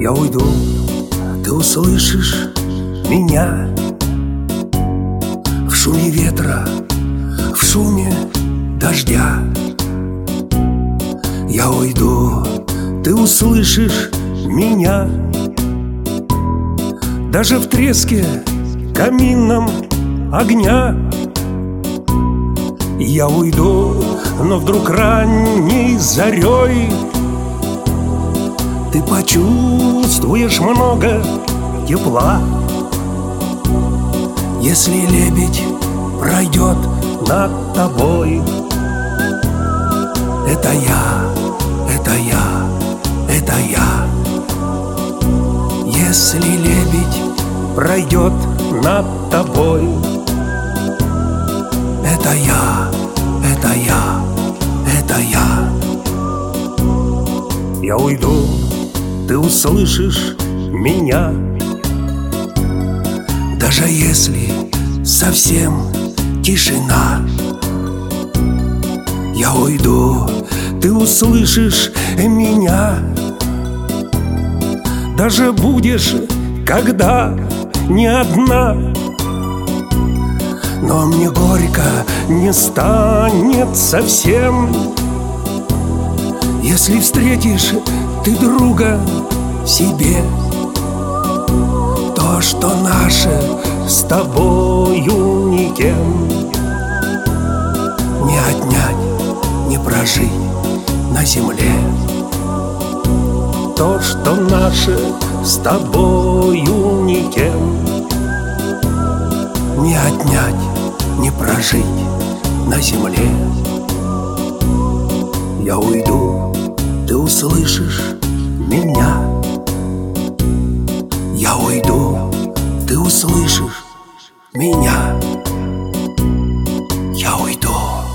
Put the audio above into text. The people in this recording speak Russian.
Я уйду, ты услышишь меня в шуме ветра, в шуме дождя. Я уйду, ты услышишь меня даже в треске каминном огня. Я уйду, но вдруг ранней зарей ты почувствуешь много тепла. Если лебедь пройдет над тобой, это я, это я, это я. Если лебедь пройдет над тобой, это я, это я, это я. Я уйду, ты услышишь меня даже если совсем тишина. Я уйду, ты услышишь меня даже будешь, когда не одна. Но мне горько не станет совсем, если встретишь ты друга себе. То, что наше с тобою никем не отнять, не прожить на земле. То, что наше с тобою никем не отнять, не прожить на земле. Я уйду, ты услышишь меня. Я уйду, ты услышишь меня. Я уйду.